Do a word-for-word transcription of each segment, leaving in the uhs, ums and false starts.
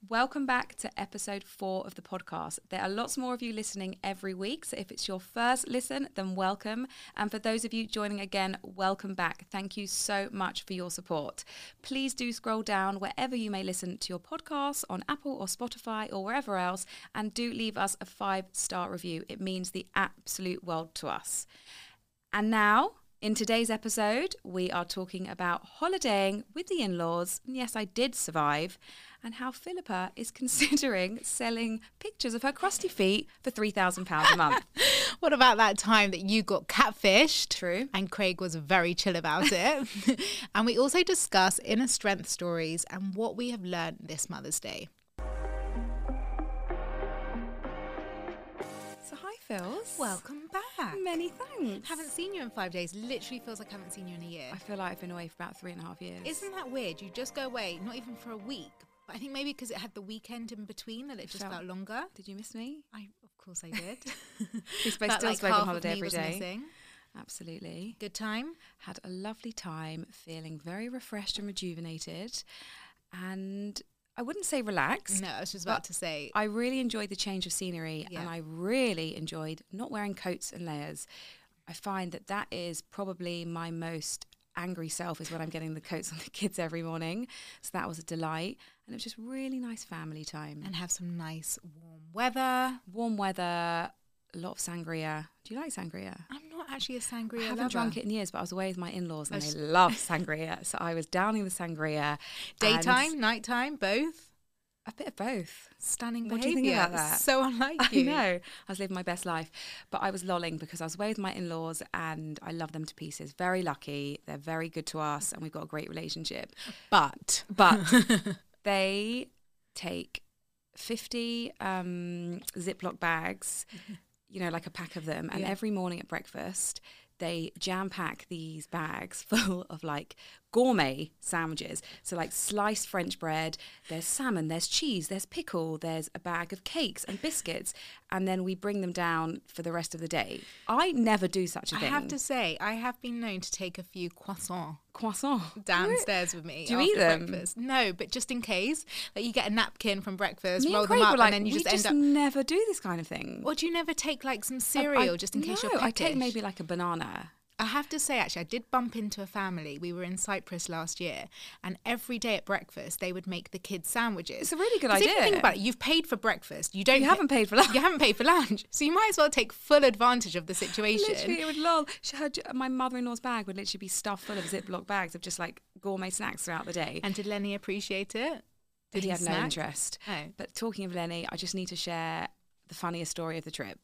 Welcome back to episode four of the podcast. There are lots more of you listening every week, so if it's your first listen, then welcome. And for those of you joining again, welcome back. Thank you so much for your support. Please do scroll down wherever you may listen to your podcasts, on Apple or Spotify or wherever else, and do leave us a five-star review. It means the absolute world to us. And now, in today's episode, we are talking about holidaying with the in-laws. And yes, I did survive. And how Philippa is considering selling pictures of her crusty feet for three thousand pounds a month. What about that time that you got catfished? True. And Craig was very chill about it. And we also discuss inner strength stories and what we have learned this Mother's Day. So hi, Phils. Welcome back. Many thanks. Haven't seen you in five days. Literally feels like I haven't seen you in a year. I feel like I've been away for about three and a half years. Isn't that weird? You just go away, not even for a week. But I think maybe because it had the weekend in between that it just felt, felt longer. Did you miss me? I, of course I did. We're supposed still like spoke on holiday every day. Missing. Absolutely. Good time? Had a lovely time, feeling very refreshed and rejuvenated. And I wouldn't say relaxed. No, I was just about to say. I really enjoyed the change of scenery yeah. and I really enjoyed not wearing coats and layers. I find that that is probably my most angry self is when I'm getting the coats on the kids every morning. So that was a delight. And it was just really nice family time. And have some nice warm weather. Warm weather, a lot of sangria. Do you like sangria? I'm not actually a sangria I haven't lover. drunk it in years, but I was away with my in-laws and That's they love sangria. So I was downing the sangria. Daytime, nighttime, both? A bit of both. Stunning What behaviour. do you think about that? So unlike you. I know. I was living my best life. But I was lolling because I was away with my in-laws and I love them to pieces. Very lucky. They're very good to us and we've got a great relationship. But. But they take fifty um, Ziploc bags, you know, like a pack of them. And yeah. every morning at breakfast, they jam pack these bags full of like gourmet sandwiches. So like sliced French bread, there's salmon, there's cheese, there's pickle, there's a bag of cakes and biscuits. And then we bring them down for the rest of the day. I never do such a I thing. have to say, I have been known to take a few croissants Croissant. downstairs with me Do you after eat them? breakfast. No, but just in case. Like you get a napkin from breakfast, Me roll and Craig them up, were like, and then you we just just end up... never do this kind of thing. Or do you never take like some I- cereal I- just in case no, you're I take peckish? maybe like a banana. I have to say, actually, I did bump into a family. We were in Cyprus last year, and every day at breakfast, they would make the kids sandwiches. It's a really good 'Cause idea. If you think about it, you've paid for breakfast. You don't. You haven't paid for lunch. You haven't paid for lunch, so you might as well take full advantage of the situation. Literally, it would lol. She had, my mother-in-law's bag would literally be stuffed full of Ziploc bags of just like gourmet snacks throughout the day. And did Lenny appreciate it? Did he have snack? no interest? Oh. But talking of Lenny, I just need to share the funniest story of the trip.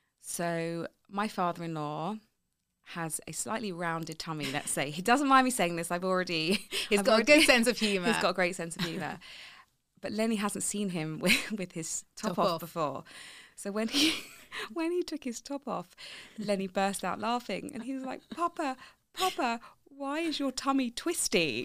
So my father-in-law has a slightly rounded tummy, let's say. He doesn't mind me saying this. I've already... He's I've got already, a good sense of humour. He's got a great sense of humour. But Lenny hasn't seen him with, with his top, Top off, off. before. So when he when he took his top off, Lenny burst out laughing. And he was like, Papa, Papa, why is your tummy twisty?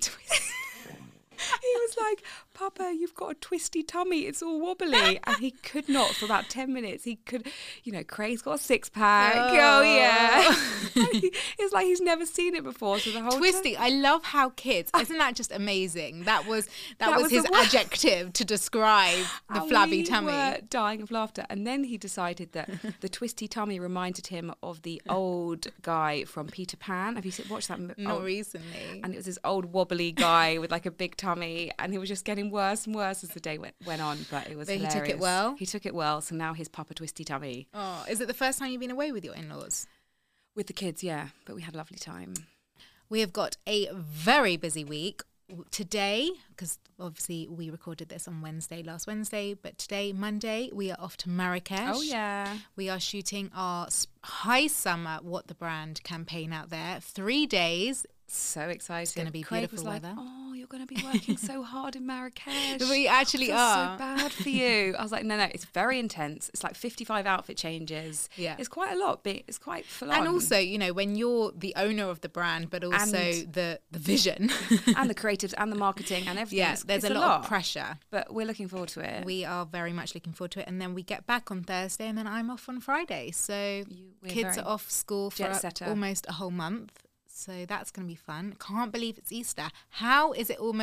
He was like, Papa, you've got a twisty tummy. It's all wobbly. And he could not, for about ten minutes, he could, you know, Craig's got a six pack. Oh, Oh. yeah. he, it's like he's never seen it before. So the whole Twisty. I love how kids, isn't that just amazing? That was that, That was, was his the word. adjective to describe the And flabby we tummy. were dying of laughter. And then he decided that the twisty tummy reminded him of the old guy from Peter Pan. Have you seen, watched that? m- Not old- recently. And it was this old wobbly guy with like a big tummy, and he was just getting worse and worse as the day went, went on. But it was But he hilarious. took it well? He took it well. So now his Papa Twisty tummy Oh, is it the first time you've been away with your in-laws? with the kids. Yeah, but we had a lovely time. We have got a very busy week today, because obviously we recorded this on Wednesday, last Wednesday, but today, Monday, we are off to Marrakesh. Oh yeah, We are shooting our s- high summer What the Brand campaign out there. Three days. so excited. It's gonna be Craig beautiful was like, weather. oh, you're going to be working so hard in Marrakesh. We actually I feel are. so bad for you. I was like, no, no, it's very intense. It's like fifty-five outfit changes. Yeah. It's quite a lot, but it's quite full on. And also, you know, when you're the owner of the brand, but also And- the, the vision. and the creatives and the marketing and everything. yeah, It's- there's it's a lot, of pressure. But we're looking forward to it. We are very much looking forward to it. And then we get back on Thursday and then I'm off on Friday. So You- we're kids very are off school for jet a- setter. almost a whole month. So that's going to be fun. Can't believe it's Easter. How is it almost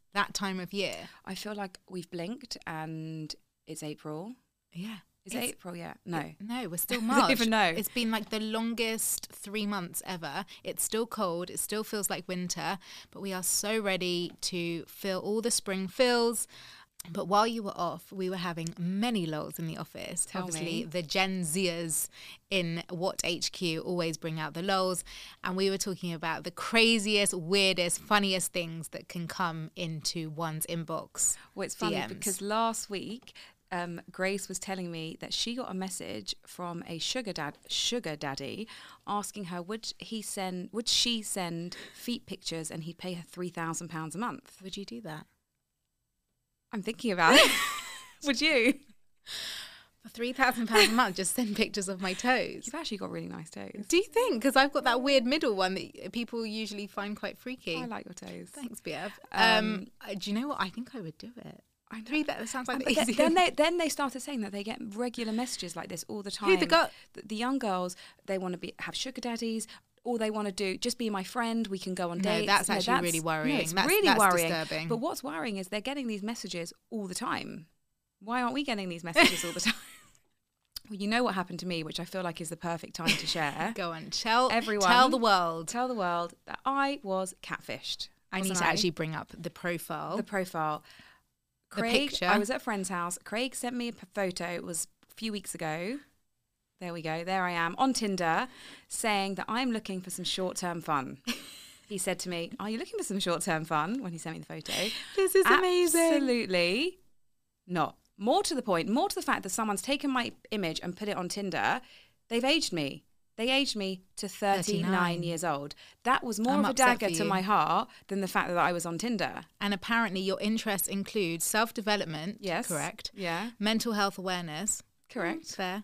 that time of year. I feel like we've blinked and it's April. Yeah. Is it April yet? No. It, no, we're still I don't March. even know. It's been like the longest three months ever. It's still cold. It still feels like winter, but we are so ready to feel all the spring feels. But while you were off, we were having many lulls in the office. Tell Obviously, me. the Gen Zers in What H Q always bring out the lulls. And we were talking about the craziest, weirdest, funniest things that can come into one's inbox. Well, it's funny D Ms. because last week, um, Grace was telling me that she got a message from a sugar dad, sugar daddy, asking her would he send, would she send feet pictures, and he'd pay her three thousand pounds a month. Would you do that? I'm thinking about it. Would you? For three thousand pounds a month, just send pictures of my toes. You've actually got really nice toes. Do you think? Because I've got that weird middle one that people usually find quite freaky. I like your toes. Thanks, Bev. Um, Um, uh, do you know what? I think I would do it. I know. Three, that sounds like Um, the but then, easiest. then they then they started saying that they get regular messages like this all the time. Who, the girl- the, the young girls, they want to be have sugar daddies. All they want to do, just be my friend. We can go on No, dates. that's actually really worrying. No, it's That's- really that's worrying. disturbing. But what's worrying is they're getting these messages all the time. Why aren't we getting these messages all the time? Well, you know what happened to me, which I feel like is the perfect time to share. Go on, tell Everyone, tell the world. Tell the world that I was catfished. I need wasn't to actually bring up the profile. the profile. The Craig, picture. I was at a friend's house. Craig sent me a p- photo. It was a few weeks ago. There we go. There I am on Tinder saying that I'm looking for some short-term fun. He said to me, "Are you looking for some short-term fun?" when he sent me the photo. This is amazing. Absolutely not. More to the point, more to the fact that someone's taken my image and put it on Tinder. They've aged me. They aged me to thirty-nine, thirty-nine. years old. That was more I'm of a upset dagger for to you. my heart than the fact that I was on Tinder. And apparently your interests include self-development. Yes. Correct. Yeah. Mental health awareness. Correct. Fair.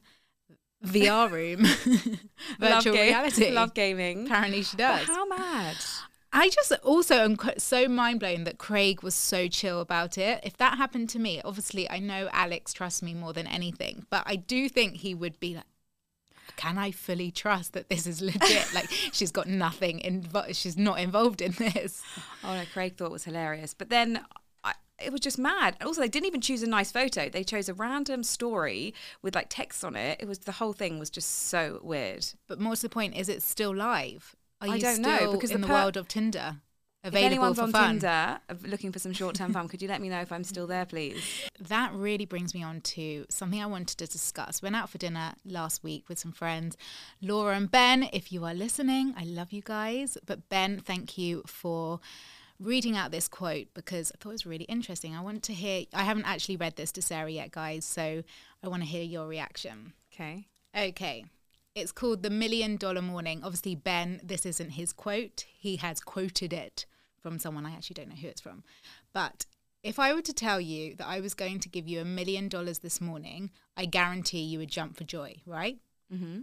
V R room. Love Virtual ga- reality. Love gaming. Apparently she But does. how mad? I just also am qu- so mind blown that Craig was so chill about it. If that happened to me, obviously I know Alex trusts me more than anything, but I do think he would be like, can I fully trust that this is legit? Like she's got nothing, invo- she's not involved in this. Oh no, Craig thought it was hilarious. But then I, it was just mad. Also, they didn't even choose a nice photo. They chose a random story with like text on it. It was the whole thing was just so weird. But more to the point, is it still live? Are I you don't still know, because in the the, per- world of Tinder? If Available anyone's for on fun. Tinder of looking for some short-term fun, could you let me know if I'm still there, please? That really brings me on to something I wanted to discuss. Went out for dinner last week with some friends. Laura and Ben, if you are listening, I love you guys. But Ben, thank you for reading out this quote because I thought it was really interesting. I wanted to hear, I haven't actually read this to Sarah yet, guys, so I want to hear your reaction. Okay. Okay. It's called The Million Dollar Morning. Obviously, Ben, this isn't his quote. He has quoted it from someone. I actually don't know who it's from. But if I were to tell you that I was going to give you a million dollars this morning, I guarantee you would jump for joy, right? Mm-hmm.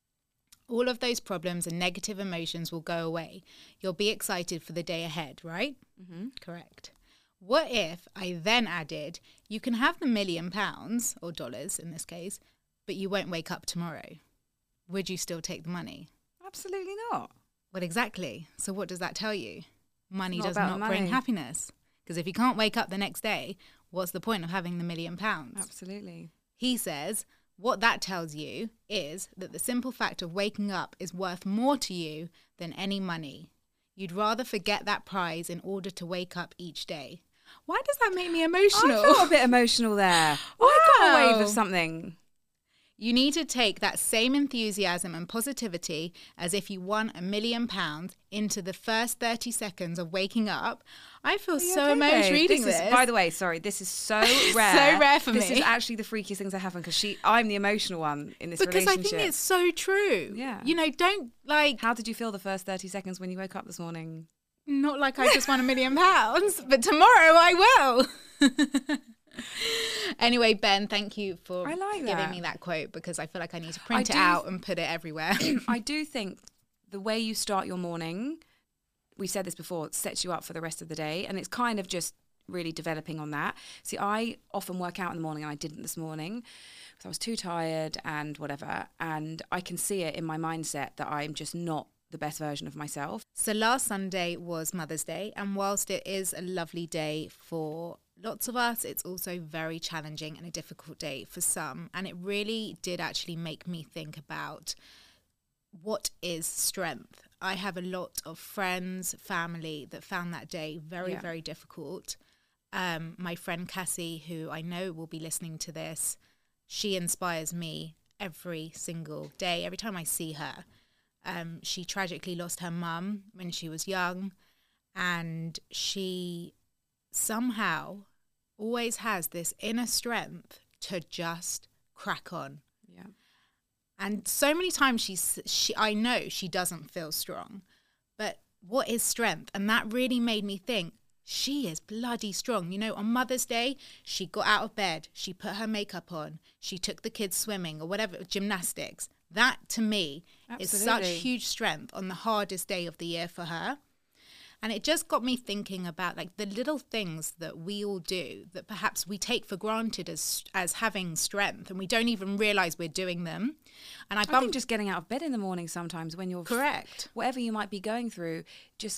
All of those problems and negative emotions will go away. You'll be excited for the day ahead, right? Mm-hmm. Correct. What if I then added, you can have the million pounds, or dollars in this case, but you won't wake up tomorrow? Would you still take the money? Absolutely not. Well, exactly. So what does that tell you? Money Not does about not bring money. happiness. Because if you can't wake up the next day, what's the point of having the million pounds? Absolutely. He says, what that tells you is that the simple fact of waking up is worth more to you than any money. You'd rather forget that prize in order to wake up each day. Why does that make me emotional? I felt a bit emotional there. I got a wave Wow. of something. You need to take that same enthusiasm and positivity as if you won a million pounds into the first thirty seconds of waking up. I feel so okay, emotional babe? reading this. this. Is, by the way, sorry, this is so rare. So rare for this me. This is actually the freakiest things that happen because she, I'm the emotional one in this because I relationship. think it's so true. Yeah. You know, don't like, How did you feel the first thirty seconds when you woke up this morning? not like I just won a million pounds, but tomorrow I will. Anyway, Ben, thank you for I like giving that. me that quote because I feel like I need to print I it do- out and put it everywhere. I do think the way you start your morning, we said this before, sets you up for the rest of the day. And it's kind of just really developing on that. See, I often work out in the morning and I didn't this morning because I was too tired and whatever. And I can see it in my mindset that I'm just not the the best version of myself. So last Sunday was Mother's Day, and whilst it is a lovely day for lots of us, it's also very challenging and a difficult day for some. And it really did actually make me think about what is strength. I have a lot of friends, family that found that day very, yeah. very difficult. Um, my friend Cassie, who I know will be listening to this, she inspires me every single day, every time I see her. Um, she tragically lost her mum when she was young, and she somehow always has this inner strength to just crack on. Yeah. And so many times she's, she, I know she doesn't feel strong, but what is strength? And that really made me think, she is bloody strong. You know, on Mother's Day, she got out of bed, she put her makeup on, she took the kids swimming or whatever, gymnastics. That, to me, Absolutely. Is such huge strength on the hardest day of the year for her. And it just got me thinking about like the little things that we all do that perhaps we take for granted as as having strength, and we don't even realize we're doing them. And I, I think just getting out of bed in the morning sometimes when you're correct, whatever you might be going through, just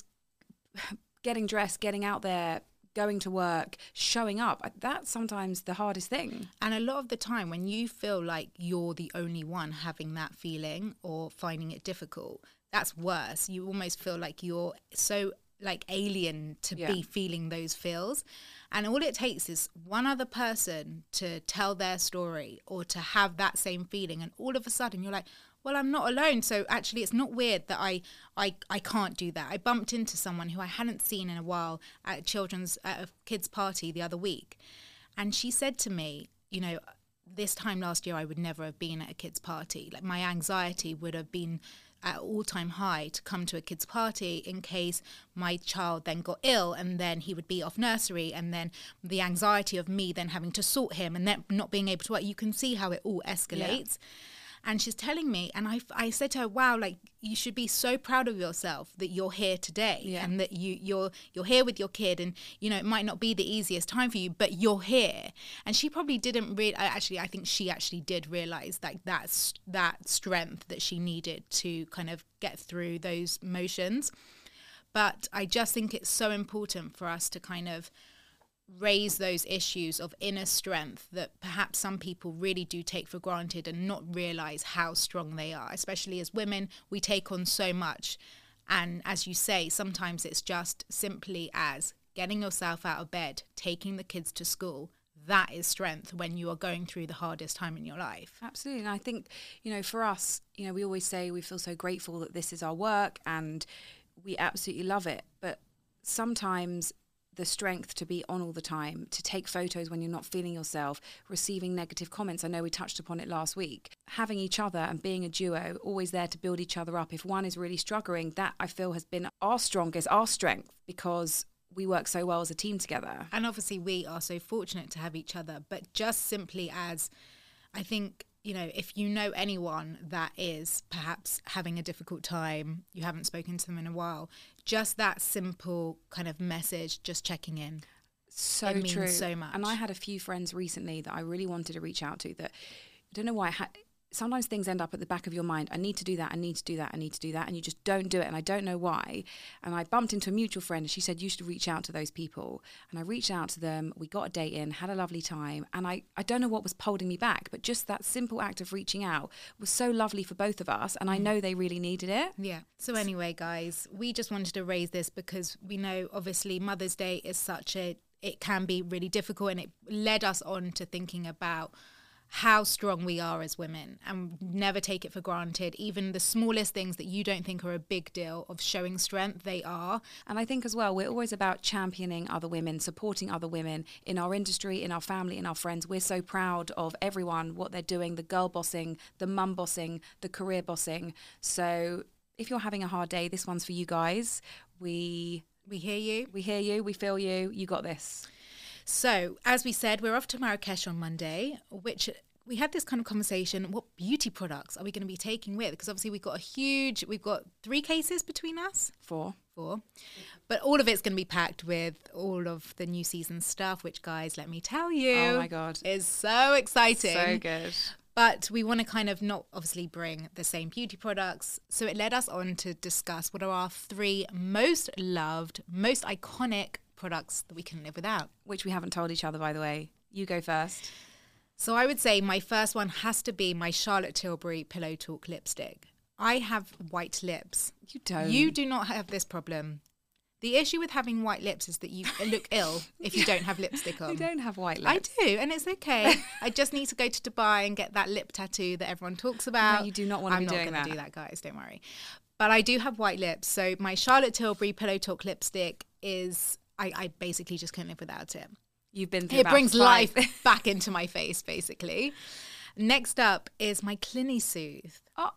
getting dressed, getting out there, going to work, showing up, that's sometimes the hardest thing. And a lot of the time when you feel like you're the only one having that feeling or finding it difficult, that's worse. You almost feel like you're so like alien to yeah. be feeling those feels. And all it takes is one other person to tell their story or to have that same feeling, and all of a sudden you're like, well, I'm not alone. So actually it's not weird that I I, I can't do that. I bumped into someone who I hadn't seen in a while at a children's at a kids party the other week, and she said to me, you know, this time last year I would never have been at a kids party. Like my anxiety would have been at all-time high to come to a kids party in case my child then got ill, and then he would be off nursery, and then the anxiety of me then having to sort him and then not being able to work. You can see how it all escalates. Yeah. And she's telling me, and I, I said to her, wow, like you should be so proud of yourself that you're here today yeah. and that you, you're you're here with your kid, and, you know, it might not be the easiest time for you, but you're here. And she probably didn't really, actually, I think she actually did realize like that's that strength that she needed to kind of get through those motions. But I just think it's so important for us to kind of raise those issues of inner strength that perhaps some people really do take for granted and not realize how strong they are. Especially as women, we take on so much. And as you say, sometimes it's just simply as getting yourself out of bed, taking the kids to school. That is strength when you are going through the hardest time in your life. Absolutely. And I think, you know, for us, you know, we always say we feel so grateful that this is our work and we absolutely love it. But sometimes the strength to be on all the time, to take photos when you're not feeling yourself, receiving negative comments. I know we touched upon it last week. Having each other and being a duo, always there to build each other up. If one is really struggling, that I feel has been our strongest, our strength, because we work so well as a team together. And obviously we are so fortunate to have each other, but just simply as, I think, you know, if you know anyone that is perhaps having a difficult time, you haven't spoken to them in a while, just that simple kind of message, just checking in. So it means true. So much. And I had a few friends recently that I really wanted to reach out to that, I don't know why, I had, sometimes things end up at the back of your mind. I need to do that, I need to do that, I need to do that. And you just don't do it. And I don't know why. And I bumped into a mutual friend and she said, you should reach out to those people. And I reached out to them. We got a date in, had a lovely time. And I, I don't know what was holding me back, but just that simple act of reaching out was so lovely for both of us. And I know they really needed it. Yeah. So anyway, guys, we just wanted to raise this because we know obviously Mother's Day is such a, it can be really difficult, and it led us on to thinking about how strong we are as women, and never take it for granted. Even the smallest things that you don't think are a big deal of showing strength, they are. And I think as well, we're always about championing other women, supporting other women in our industry, in our family, in our friends. We're so proud of everyone, what they're doing, the girl bossing, the mum bossing, the career bossing. So if you're having a hard day, this one's for you guys. We we hear you. We hear you. We feel you. You got this. So, as we said, we're off to Marrakesh on Monday, which we had this kind of conversation. What beauty products are we going to be taking with? Because obviously we've got a huge, we've got three cases between us. Four. Four. But all of it's going to be packed with all of the new season stuff, which, guys, let me tell you. Oh, my God. Is so exciting. So good. But we want to kind of not obviously bring the same beauty products. So it led us on to discuss what are our three most loved, most iconic products that we can live without. Which we haven't told each other, by the way. You go first. So I would say my first one has to be my Charlotte Tilbury Pillow Talk lipstick. I have white lips. You don't. You do not have this problem. The issue with having white lips is that you look ill if you don't have lipstick on. You don't have white lips. I do, and it's okay. I just need to go to Dubai and get that lip tattoo that everyone talks about. No, you do not want to I'm be doing not that. going to do that, guys. Don't worry. But I do have white lips. So my Charlotte Tilbury Pillow Talk lipstick is, I, I basically just couldn't live without it. You've been through It about brings five. life back into my face, basically. Next up is my Clinisoothe. Oh,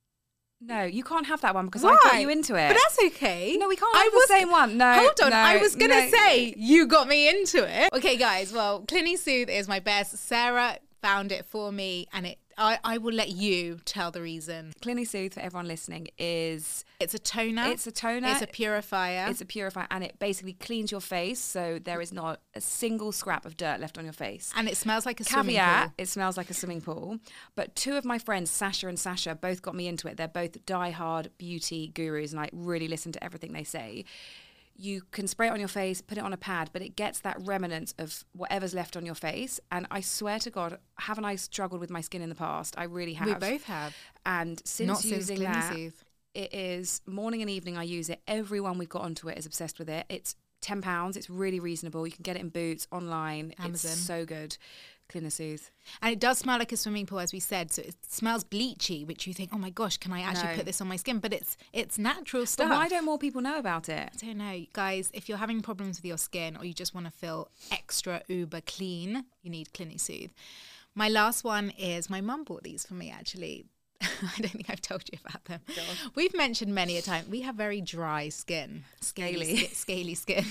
no, you can't have that one because Why? I got you into it. But that's okay. No, we can't I have was, the same one. No, Hold on. no, I was going to no. say you got me into it. Okay, guys. Well, Clinisoothe is my best. Sarah found it for me, and it. I, I will let you tell the reason. Clinisoothe, for everyone listening, is It's a toner. it's a toner. It's a purifier. It's a purifier, and it basically cleans your face, so there is not a single scrap of dirt left on your face. and it smells like a swimming Caveat, pool. it smells like a swimming pool. But two of my friends, Sasha and Sasha, both got me into it. They're both diehard beauty gurus, and I really listen to everything they say. You can spray it on your face, put it on a pad, but it gets that remnant of whatever's left on your face. And I swear to God, haven't I struggled with my skin in the past? I really have. We both have. And since Not since using that, Clinisoothe. it is morning and evening I use it. Everyone we've got onto it is obsessed with it. It's ten pounds. It's really reasonable. You can get it in Boots, online. Amazon. It's so good. Clinisoothe. And it does smell like a swimming pool, as we said. So it smells bleachy, which you think, oh my gosh, can I actually No. put this on my skin? But it's it's natural But stuff. why don't more people know about it? I don't know, guys. If you're having problems with your skin or you just want to feel extra uber clean, you need Clinisoothe. My last one is my mum bought these for me, actually. I don't think I've told you about them. We've mentioned many a time we have very dry skin, Scaly. sk- scaly skin,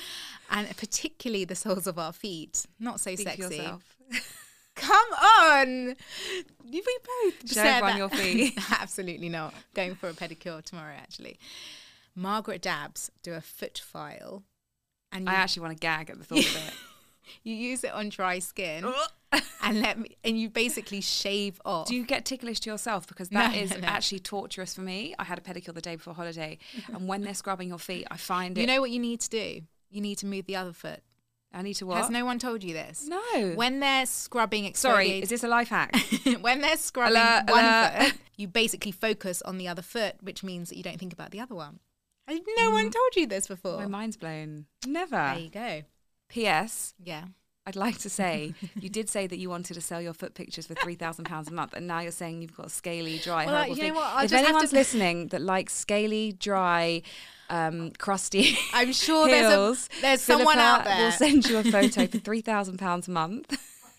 and particularly the soles of our feet. Not so Speak for sexy. yourself. Come on, we both Show said everyone that. your feet. Absolutely not. Going for a pedicure tomorrow, actually. Margaret Dabbs do a foot file, and I you, actually want to gag at the thought of it. you use it on dry skin, and let me, and you basically shave off. Do you get ticklish to yourself? Because that No, is no, no. actually torturous for me. I had a pedicure the day before holiday, and when they're scrubbing your feet, I find You it. know what you need to do? You need to move the other foot. I need to what? Has no one told you this? No. When they're scrubbing, Sorry, exfoliate- is this a life hack? when they're scrubbing Alert, one alert. foot, you basically focus on the other foot, which means that you don't think about the other one. Has no one told you this before? My mind's blown. Never. There you go. P S. Yeah. I'd like to say, you did say that you wanted to sell your foot pictures for three thousand pounds a month, and now you're saying you've got a scaly, dry, Well, horrible you know feet. what, I'll If just have anyone's to- listening that likes scaly, dry, um, crusty I'm sure there's a- heels, there's someone Philippa out there. will send you a photo for three thousand pounds a month.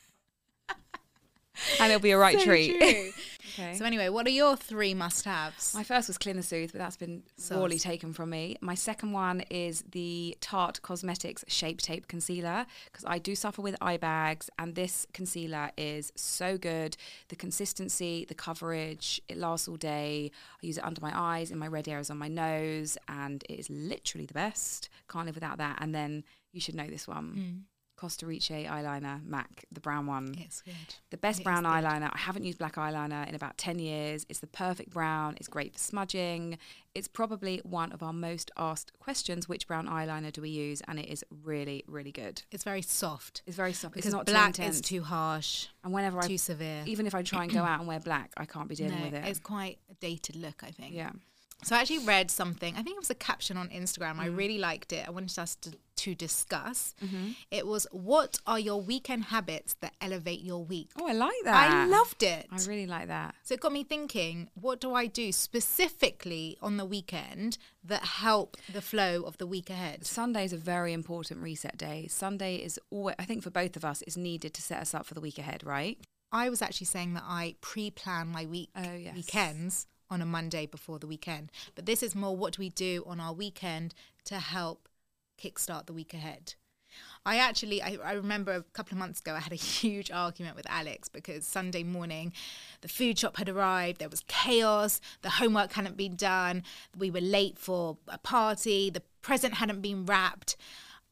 And it'll be a right So treat. true. Okay. So anyway, what are your three must-haves? My first was Clinisoothe, but that's been sorely taken from me. My second one is the Tarte Cosmetics Shape Tape Concealer, because I do suffer with eye bags, and this concealer is so good. The consistency, the coverage, it lasts all day. I use it under my eyes, in my red areas on my nose, and it is literally the best. Can't live without that. And then you should know this one. Mm. Costa Rice eyeliner, MAC, the brown one. It's good. The best It is brown good. eyeliner. I haven't used black eyeliner in about ten years. It's the perfect brown. It's great for smudging. It's probably one of our most asked questions, which brown eyeliner do we use? And it is really, really good. It's very soft. It's very soft. Because it's not black too is intense. too harsh, and whenever I, too severe. even if I try and go out and wear black, I can't be dealing No, with it. it's quite a dated look, I think. Yeah. So I actually read something. I think it was a caption on Instagram. Mm. I really liked it. I wanted us to, to discuss. Mm-hmm. It was, what are your weekend habits that elevate your week? Oh, I like that. I loved it. I really like that. So it got me thinking, what do I do specifically on the weekend that help the flow of the week ahead? Sunday is a very important reset day. Sunday is always, I think for both of us, is needed to set us up for the week ahead, right? I was actually saying that I pre-plan my week Oh, yes. weekends on a Monday before the weekend. But this is more, what do we do on our weekend to help kickstart the week ahead? I actually, I, I remember a couple of months ago, I had a huge argument with Alex because Sunday morning, the food shop had arrived, there was chaos, the homework hadn't been done, we were late for a party, the present hadn't been wrapped.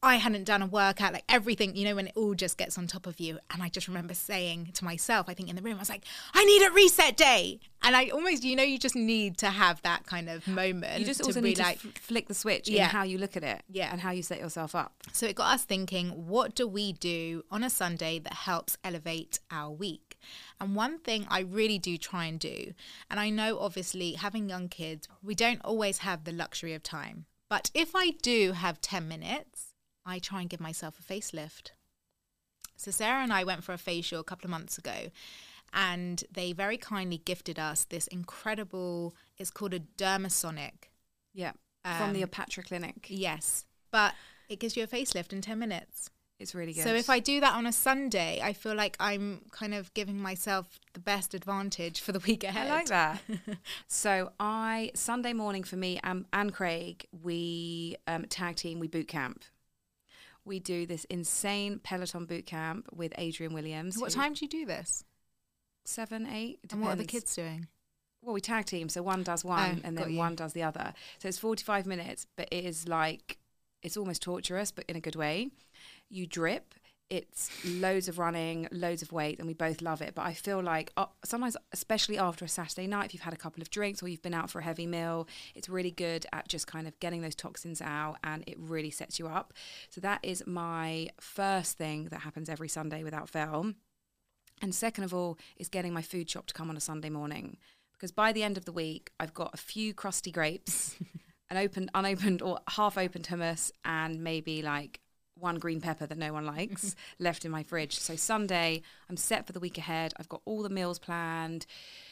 I hadn't done a workout, like everything, you know, when it all just gets on top of you. And I just remember saying to myself, I think in the room, I was like, I need a reset day. And I almost, you know, you just need to have that kind of moment. You just to also be need like, to f- flick the switch yeah. in how you look at it Yeah. and how you set yourself up. So it got us thinking, what do we do on a Sunday that helps elevate our week? And one thing I really do try and do, and I know obviously having young kids, we don't always have the luxury of time. But if I do have ten minutes, I try and give myself a facelift. So Sarah and I went for a facial a couple of months ago, and they very kindly gifted us this incredible, it's called a Dermasonic. Yeah, from Um, the Opatra Clinic. Yes, but it gives you a facelift in ten minutes. It's really good. So if I do that on a Sunday, I feel like I'm kind of giving myself the best advantage for the week ahead. I like that. So I, Sunday morning for me and, and Craig, we um, tag team, we boot camp. We do this insane Peloton boot camp with Adrian Williams. What who- time do you do this? Seven, eight. It And what are the depends. kids doing? Well, we tag team, so one does one Oh, and got then you. one does the other. So it's forty-five minutes, but it is like, it's almost torturous, but in a good way. You drip. It's loads of running, loads of weight, and we both love it. But I feel like uh, sometimes, especially after a Saturday night, if you've had a couple of drinks or you've been out for a heavy meal, it's really good at just kind of getting those toxins out, and it really sets you up. So that is my first thing that happens every Sunday without fail. And second of all is getting my food shop to come on a Sunday morning. Because by the end of the week, I've got a few crusty grapes, an opened, unopened or half-opened hummus, and maybe like one green pepper that no one likes left in my fridge. So Sunday, I'm set for the week ahead. I've got all the meals planned.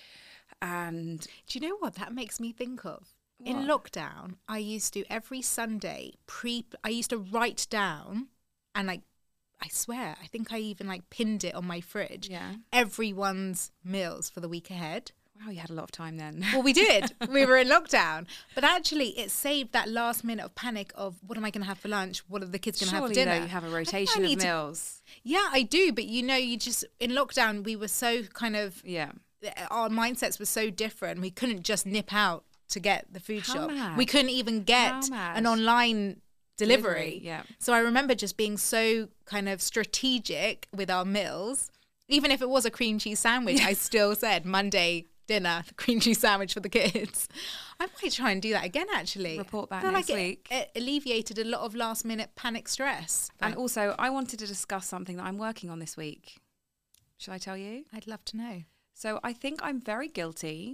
And Do you know what that makes me think of? What? In lockdown, I used to every Sunday pre. I used to write down, and like, I swear, I think I even like pinned it on my fridge. yeah. Everyone's meals for the week ahead. Wow, you had a lot of time then. Well, we did. We were in lockdown, but actually, it saved that last minute of panic of what am I going to have for lunch? What are the kids going to have for Surely dinner? though, you have a I think I rotation of need to- meals. Yeah, I do. But you know, you just in lockdown, we were so kind of Yeah. our mindsets were so different. We couldn't just nip out to get the food How shop. mad. We couldn't even get How mad. an online delivery. Yeah. So I remember just being so kind of strategic with our meals. Even if it was a cream cheese sandwich, I still said Monday dinner, cream cheese sandwich for the kids. I might try and do that again, actually. Report back I feel next like it- week. It, alleviated a lot of last minute panic stress. And also, I wanted to discuss something that I'm working on this week. Should I tell you? I'd love to know. So I think I'm very guilty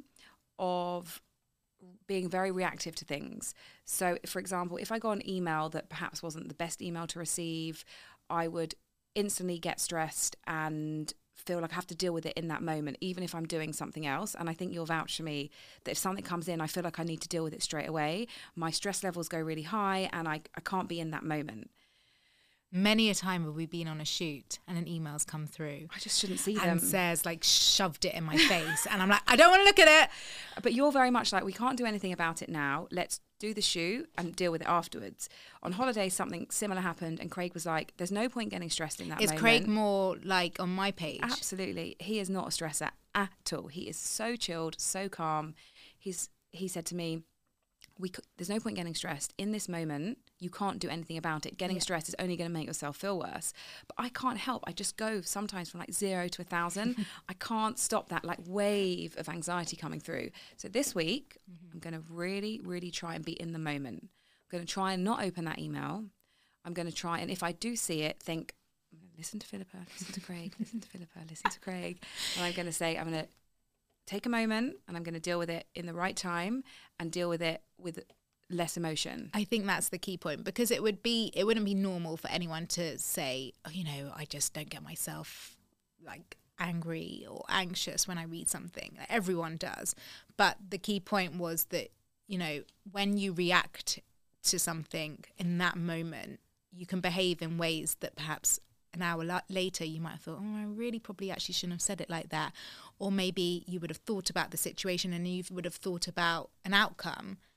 of being very reactive to things. So, for example, if I got an email that perhaps wasn't the best email to receive, I would instantly get stressed and feel like I have to deal with it in that moment, even if I'm doing something else. And I think you'll vouch for me that if something comes in, I feel like I need to deal with it straight away. My stress levels go really high and I, I can't be in that moment. Many a time have we been on a shoot and an email's come through I just shouldn't see them. and says like shoved it in my face and I'm like, I don't want to look at it. But you're very much like, we can't do anything about it now. Let's do the shoot and deal with it afterwards. On holiday, something similar happened and Craig was like, there's no point getting stressed in that Is moment. Craig more like on my page? Absolutely. He is not a stressor at all. He is so chilled, so calm. He's He said to me, we c- there's no point getting stressed. In this moment, you can't do anything about it. Getting Yeah. stressed is only going to make yourself feel worse. But I can't help. I just go sometimes from like zero to a thousand. I can't stop that like wave of anxiety coming through. So this week, Mm-hmm. I'm going to really, really try and be in the moment. I'm going to try and not open that email. I'm going to try, and if I do see it, think, listen to Philippa, listen to Craig, listen to Philippa, listen to Craig. And I'm going to say, I'm going to take a moment and I'm going to deal with it in the right time and deal with it with less emotion. I think that's the key point, because it would be it wouldn't be normal for anyone to say, oh, you know, I just don't get myself like angry or anxious when I read something. Like, everyone does. But the key point was that, you know, when you react to something in that moment, you can behave in ways that perhaps an hour la- later you might have thought, oh, I really probably actually shouldn't have said it like that. Or maybe you would have thought about the situation and you would have thought about an outcome.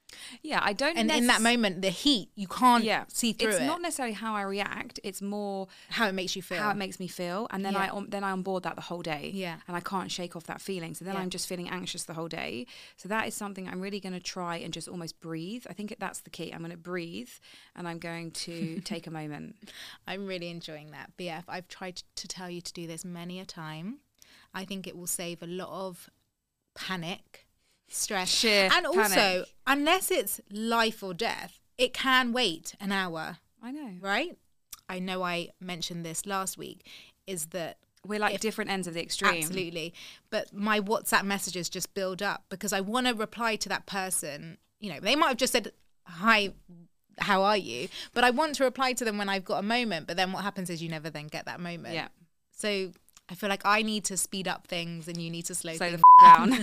Yeah, I don't. And nec- in that moment, the heat, you can't yeah, see through it's it. It's not necessarily how I react. It's more how it makes you feel. How it makes me feel, and then Yeah. I um, then I onboard that the whole day. Yeah. And I can't shake off that feeling. So then Yeah. I'm just feeling anxious the whole day. So that is something I'm really going to try and just almost breathe. I think that's the key. I'm going to breathe, and I'm going to take a moment. I'm really enjoying that. B F, I've tried to tell you to do this many a time. I think it will save a lot of panic, stress. Sheer and also, panic. unless it's life or death, it can wait an hour, I know. right? I know I mentioned this last week, is that We're like if- different ends of the extreme. absolutely. But my WhatsApp messages just build up because I want to reply to that person. You know, they might have just said, hi, how are you? But I want to reply to them when I've got a moment. But then what happens is you never then get that moment. Yeah. So I feel like I need to speed up things and you need to slow Slow things the f- down.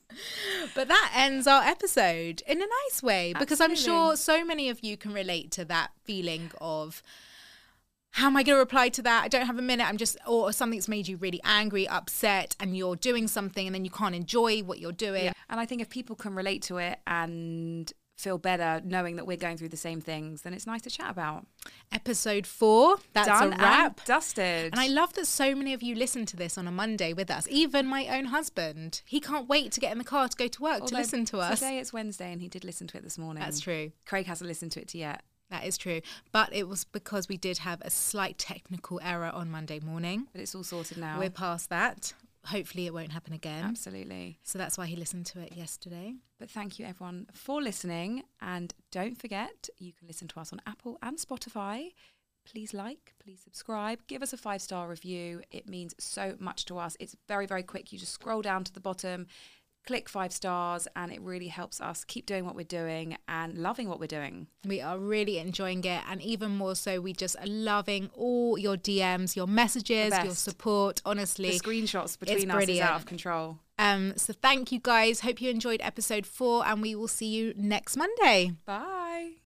But that ends our episode in a nice way because I'm Absolutely. sure so many of you can relate to that feeling of, how am I going to reply to that? I don't have a minute. I'm just, or something's made you really angry, upset, and you're doing something and then you can't enjoy what you're doing. Yeah. And I think if people can relate to it and feel better knowing that we're going through the same things, then it's nice to chat about. Episode four, that's Done a wrap. and dusted. And I love that so many of you listen to this on a Monday with us. Even my own husband. He can't wait to get in the car to go to work to Although listen to us. Today it's Wednesday and he did listen to it this morning. That's true. Craig hasn't listened to it yet. That is true. But it was because we did have a slight technical error on Monday morning. But it's all sorted now. We're past that. Hopefully it won't happen again. Absolutely. So that's why he listened to it yesterday. But thank you everyone for listening. And don't forget, you can listen to us on Apple and Spotify. Please like, please subscribe, give us a five-star review. It means so much to us. It's very, very quick. You just scroll down to the bottom, click five stars, and it really helps us keep doing what we're doing and loving what we're doing. We are really enjoying it. And even more so, we just are loving all your D Ms, your messages, The your best. support. Honestly, The screenshots between it's us is brilliant. out of control. Um, so thank you guys. Hope you enjoyed episode four and we will see you next Monday. Bye.